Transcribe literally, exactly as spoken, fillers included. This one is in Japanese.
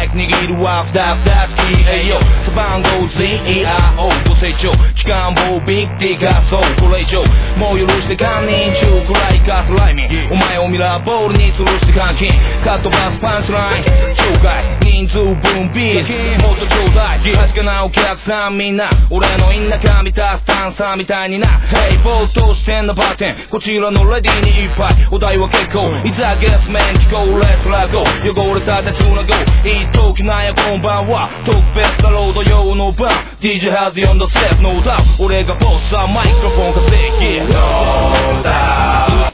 イク握るワーフダーフダースキー栄養背番号 ゼットイーアールオー ご成長機関棒ビッグディガーソーこれ以上もう許して堪忍中くらいガスライミンお前をミラーボールに吊るして監禁カットバスパンチライン紹介人数分ビーズもっとちょうだい確かなお客さんみんな俺のインナー感満たす炭酸みたいにな Hey ぼーっとしてんなバーテンこちらのレディにいっぱいお題は結構いざゲスメン聞こうレスラーゴー汚れた手つなごいい時なんやこんばんは特別なロード用の番 ディージェー ハズ呼んだセットノーダウ俺がボスさマイクロフォン稼ぎ No doubt